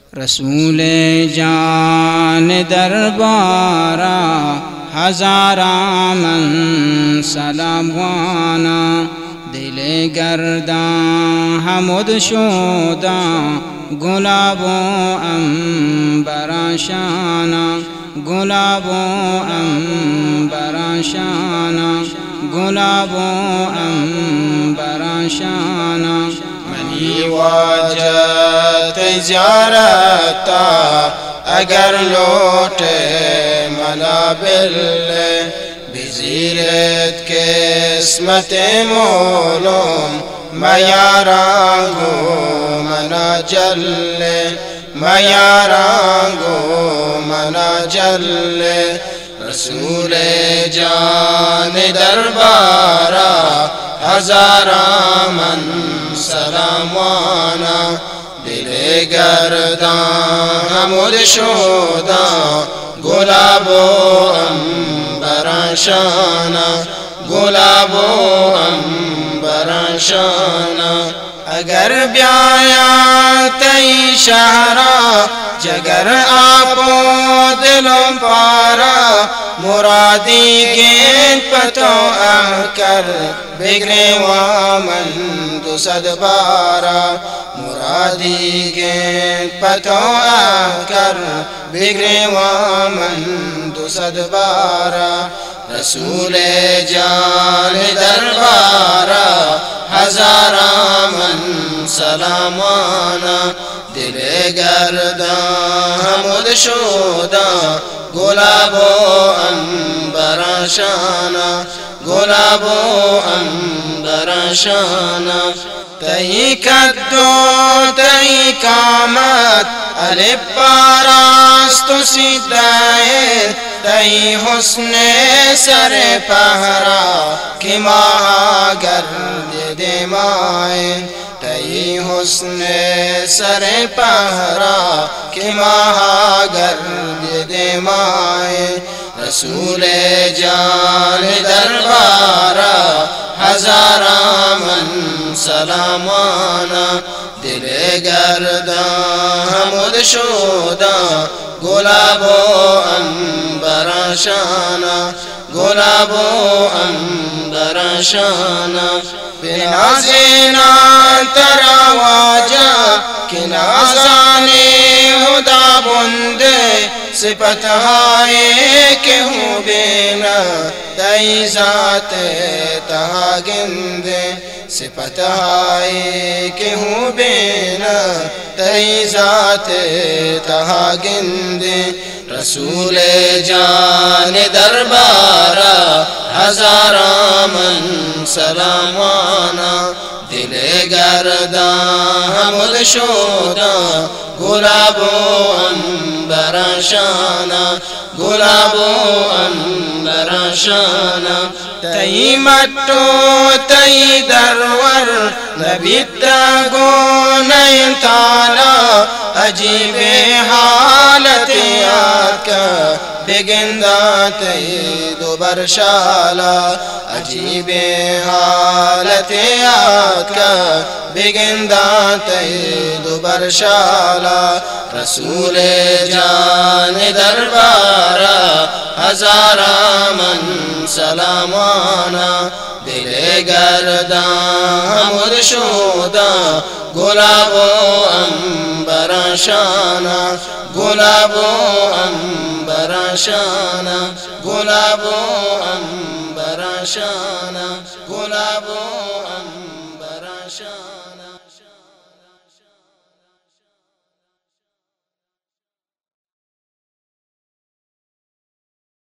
رسول جان دربارا ہزاراں من سلام وانا دل گرداں حمد شوداں گلابوں عنبراں شانہ گلابوں عنبراں شانہ گلابوں عنبراں شانہ منی واجت زیارتا اگر لوٹے منابل بزیرت قسمت مولوم میاراں گو منا جل میاراں گو منا جل رسول جان دربارا ہزاراں من سلام وانا دل گرداں حمد شوداں گلابوں عنبراں شانہ گلابوں عنبراں شانہ اگر بیایا تئی شہرا جگر آپو دلوں پارا مرادی گیند پتوں کر بگڑے وامن دو صد بارا مرادی گیند پتوں کر بگڑے وامن دو صد بارا رسول جان دربارا ہزاراں من سلام وانا دل گرداں حمد شوداں گلابوں عنبراں شانہ گلابوں عنبراں شانہ تئی کدو تئی کامت الف پاراست سیدائے تئی حسن سر پہرا کہ ماہ گرد دے مائے تئی حسن سر پہرا کہ ماہ گرد دے مائے رسول جان دربارا ہزاراں من سلام وانا دل گرداں حمد شوداں گلابوں عنبراں شانہ گلابوں عنبراں شانہ بنازینا ترا واجہ کہ نازانے خدا بندے صفت ہائے کہ ہوں بینا تئی ذات تہا گندے صفت ہائے کہ ہوں بینا تئی ذات تہا گندے رسول جان دربارا ہزاراں من سلام وانا دل گرداں حمد شوداں گلابوں عنبراں شانہ گلابوں عنبراں شانہ تئی مٹو تئی درور نبی تگو نین تالا عجیب حالت یاد کا بگندہ تئی دوبر شالا عجیب حالت یاد کا بگندہ تئی دوبر شالا رسول جان دربارا ہزاراں من سلام وانا دل گرداں حمد شوداں گلابوں عنبراں شانہ گلابوں عنبراں شانہ گلابوں عنبراں شانہ گلابوں عنبراں شانہ